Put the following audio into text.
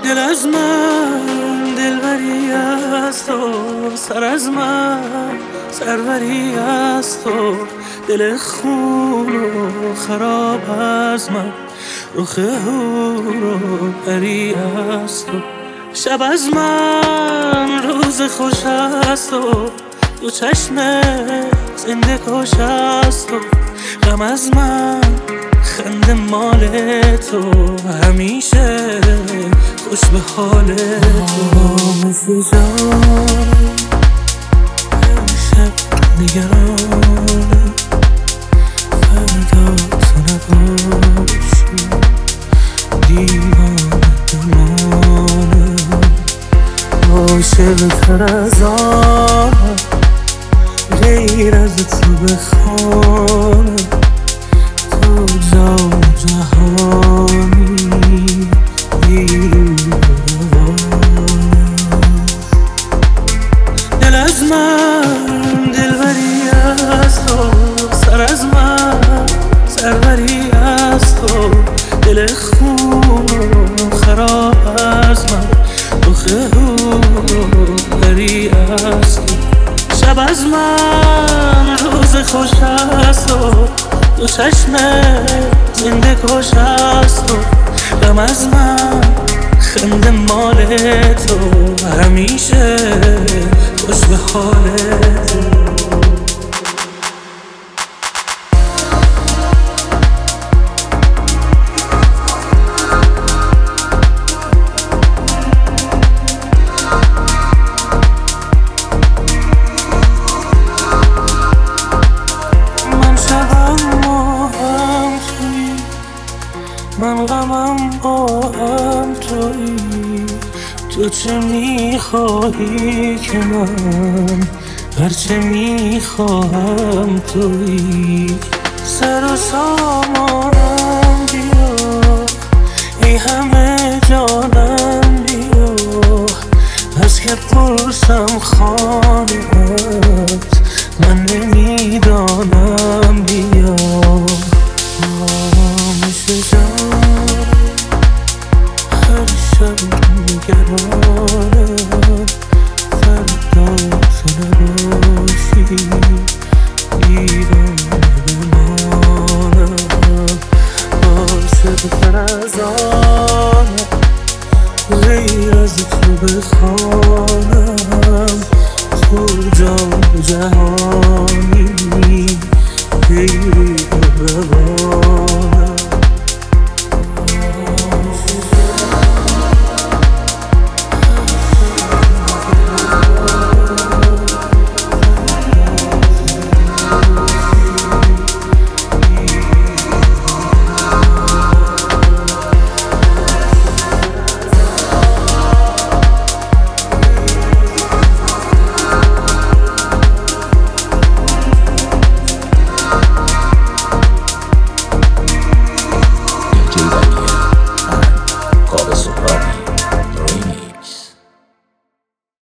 دل از من دلبری از تو، سر از من سروری از تو، دل خون و خراب از من، رخ هور و پری از تو. شب از من روز خوش از تو، دو چشم زنده کش از تو. غم از من خنده مال تو، همیشه خوش به حال تو. مثل جان امشب نگرانم، فردا تو نباشی دیوانه بمانم. عاشق تر از آنم، غیر از تو بخوانم. تو جان جهانی دل از من دلبری از تو، سر از من سروری از تو، دل خون و خراب از من، رخ هور پری از تو. شب از من روز خوش از تو، دو چشم زنده کش از تو. غم از من خنده مال تو، همیشه خوش به حال تو. من غمم با هم تویی، تو چه میخواهی که من هرچه میخواهم تویی. سر و سامانم بیا، ای همه جانم بیا، از که پرسم خانه‌ات من نمیدانم بیا. نگرانم، فردا تو نباشی دیوانه بمانم. عاشق تر از آنم، غیر از تو بخوانم.